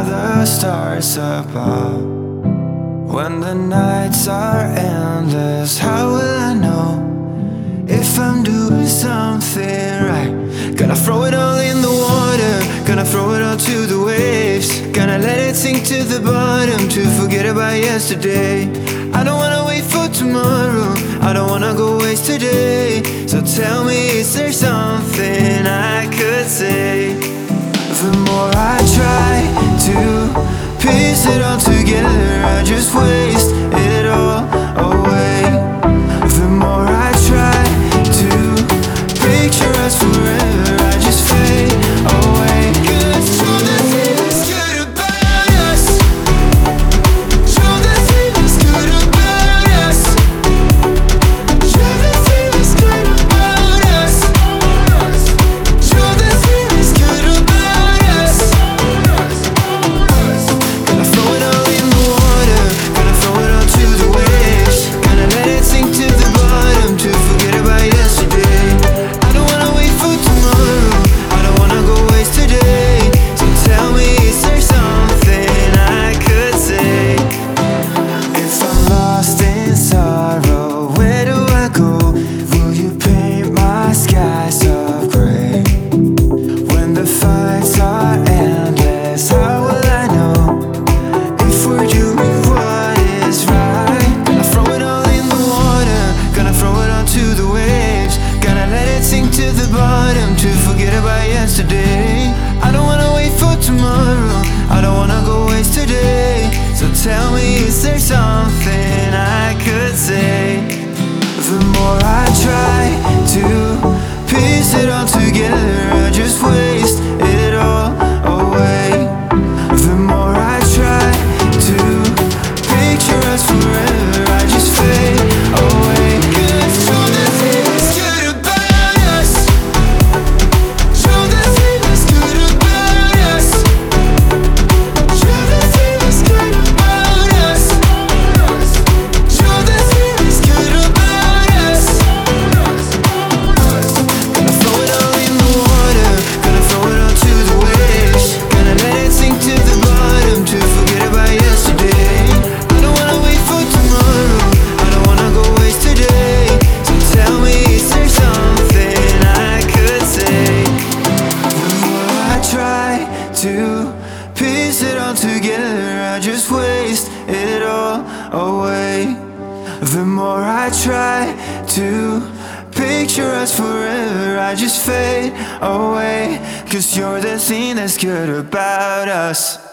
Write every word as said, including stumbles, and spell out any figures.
by the stars above. When the nights are endless, how will I know if I'm doing something right? Gonna throw it all in the water, gonna throw it all to the waves, gonna let it sink to the bottom to forget about yesterday. I don't wanna wait for tomorrow, I don't wanna go waste today. So tell me, is there something I could say? The more I try to piece it all together, I just waste it all away. The more I try to picture us forever, I just fade away. Cause show the thing that's good about us, show the thing that's good about us, show the thing that's good about us, show the thing that's good about us. Gonna throw it all in the water, gonna throw it all to the waves, gonna let it sink to the bottom to forget about yesterday. I don't wanna wait for tomorrow, I don't wanna go waste today. So tell me, is there something I could say? If I'm lost in sorrow, where do I go? Will you paint my skies of gray? When the fights are endless, how will I know if we're doing what is right? Gonna throw it all in the water, gonna throw it all to the waves, gonna let it sink to the bottom to forget about yesterday. I don't wanna wait for tomorrow, I don't wanna go waste today. So tell me, is there something I could say? The more I try to piece it all together, I just waste it all away. The more I try to picture us forever, I just fade away. Cause show the thing that's good about us, show the thing that's good about us, show the thing that's good about us, show the thing that's good about us. Gonna throw it all in the water, gonna throw it all to the waves, gonna let it sink to the bottom to forget about yesterday. I don't wanna wait for tomorrow, I don't wanna go waste today. So tell me, is there something I could say? The more I try to piece it all together, I just waste it all away. The more I try to picture us forever, I just fade away. Cause you're the thing that's good about us.